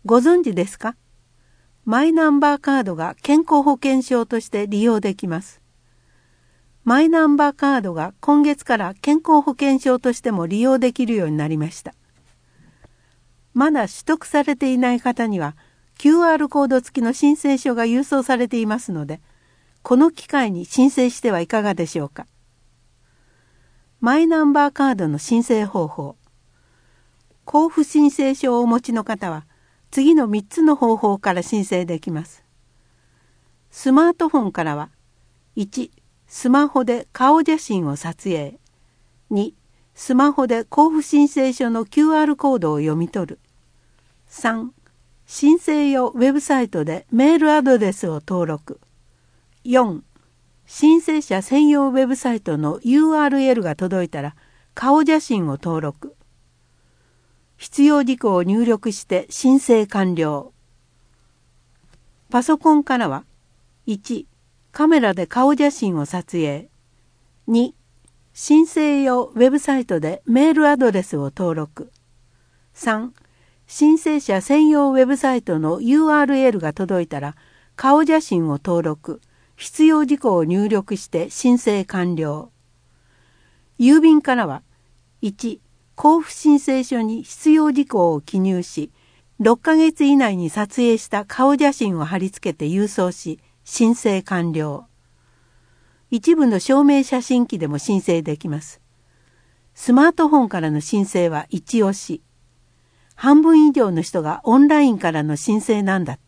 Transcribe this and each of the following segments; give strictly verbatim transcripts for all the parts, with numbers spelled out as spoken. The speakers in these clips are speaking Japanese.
ご存知ですか？マイナンバーカードが健康保険証として利用できます。マイナンバーカードが今月から健康保険証としても利用できるようになりました。まだ取得されていない方には キューアール コード付きの申請書が郵送されていますので、この機会に申請してはいかがでしょうか。マイナンバーカードの申請方法。交付申請書をお持ちの方は次のみっつの方法から申請できます。スマートフォンからは、いち、スマホで顔写真を撮影。に、スマホで交付申請書の キューアール コードを読み取る。さん、申請用ウェブサイトでメールアドレスを登録。よん、申請者専用ウェブサイトの ユーアールエル が届いたら顔写真を登録。必要事項を入力して申請完了。パソコンからは、いち、カメラで顔写真を撮影。に、申請用ウェブサイトでメールアドレスを登録。さん、申請者専用ウェブサイトの ユーアールエル が届いたら顔写真を登録。必要事項を入力して申請完了。郵便からは、いち、交付申請書に必要事項を記入し、ろっかげつ以内に撮影した顔写真を貼り付けて郵送し、申請完了。一部の証明写真機でも申請できます。スマートフォンからの申請は一押し。半分以上の人がオンラインからの申請なんだって。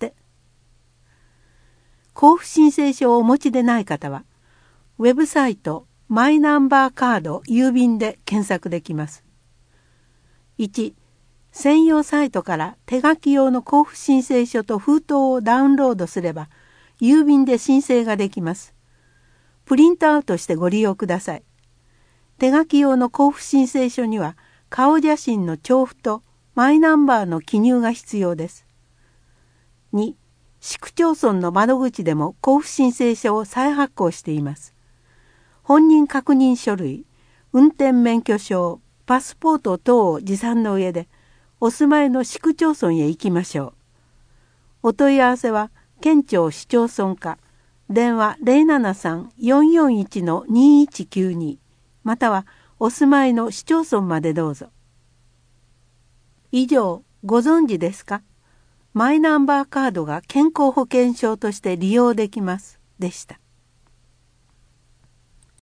交付申請書をお持ちでない方は、ウェブサイトマイナンバーカード郵便で検索できます。いち、専用サイトから手書き用の交付申請書と封筒をダウンロードすれば、郵便で申請ができます。プリントアウトしてご利用ください。手書き用の交付申請書には、顔写真の調布とマイナンバーの記入が必要です。に、市区町村の窓口でも交付申請書を再発行しています。本人確認書類、運転免許証、パスポート等を持参の上で、お住まいの市区町村へ行きましょう。お問い合わせは、県庁市町村課、電話 ゼロななさん よんよんいち にいちきゅうに、またはお住まいの市町村までどうぞ。以上、ご存知ですか？マイナンバーカードが健康保険証として利用できますでした。